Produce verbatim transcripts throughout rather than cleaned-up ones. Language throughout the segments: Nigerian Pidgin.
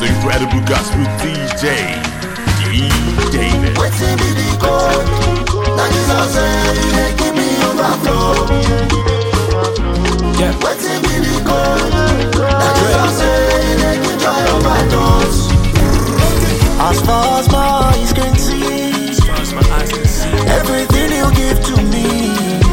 the incredible gospel D J, D. David. Waiting be the code. Now Jesus said he dey give me overflow. Yeah. Waiting be the code. Now Jesus said he dey give joy overdose. As far as my eyes can see, As far as my eyes can see, everything you give to me,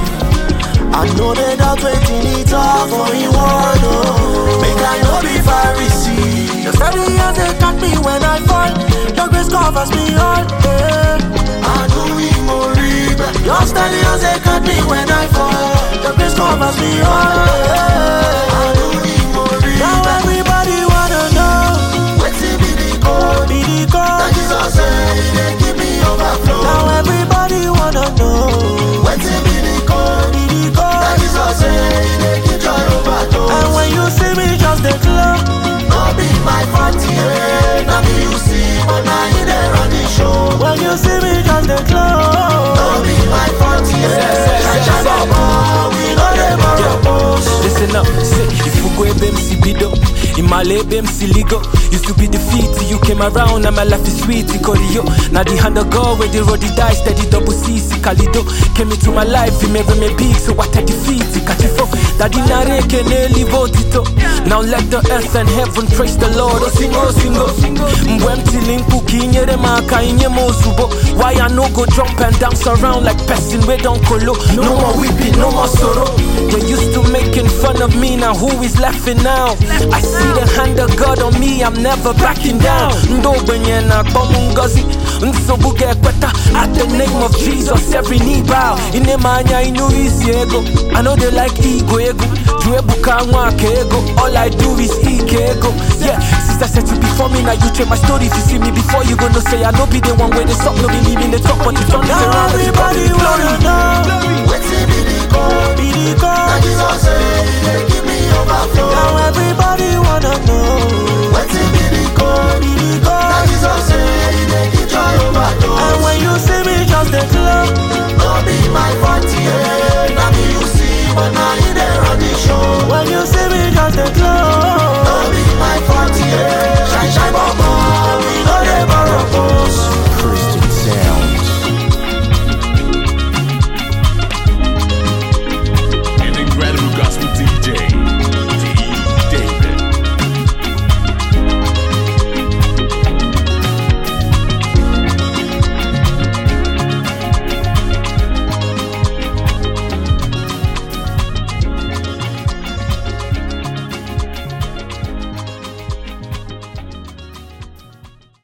I know that that waiting it all for you word, oh. Make I know be Pharisee. Your steady hands they catch me when I fall. Your grace covers me all, yeah. I do it more. Your steady hands they catch me when I fall. Your grace covers me all, yeah. I do it more. Now everybody wanna know waiting be the code, be the code. That Jesus said he dey give me overflow. Now everybody wanna know waiting be the code, be the code. That Jesus said he dey give joy overdose. And when you see me just dey glow, no be my party, yeah. Now me you see, but now you dey run the show. When you see me just dey glow, no be my party, yeah. We know they borrow. listen up, say, if you go ebem si bido, imale ebem si ligo. Used to be defeated, you came around and my life is sweet, Ikorio. Now the hand of God where the road die, steady double C, C Kalido. Came into my life, he made me big, so what I defeat, Kachifo. Daddy Nare can nearly vote it up. Now let the earth and heaven praise the Lord. Oh, singo, singo, Mwemti linku kinye de maka inye mozubo. Why I no go jump and dance around like person we don't colo. No more weeping, no more sorrow. They used to making fun of me, now who is laughing now? I see the hand of God on me, I'm never backing down. Ndo benye na komungozi, nsobuge kweta. At the name of Jesus, every knee bow. Inemanya inu easy ego. I know they like ego ego. Juebuka mwake ego. All I do is eke ego. Yeah, sister said to before me, now you check my story. If you see me before, you gonna say I know be the one where they stop, no be me in the top, but you turn it around. Everybody wanna know waiting be the code, be the code. Now Jesus said he dey give me overflow. Now everybody wanna know waiting be the code, be the code. Now Jesus said he dey give joy overdose. And when you see me just dey glow, no be my party, yeah. Now me you see, but now you dey run the show. When you see me just dey glow,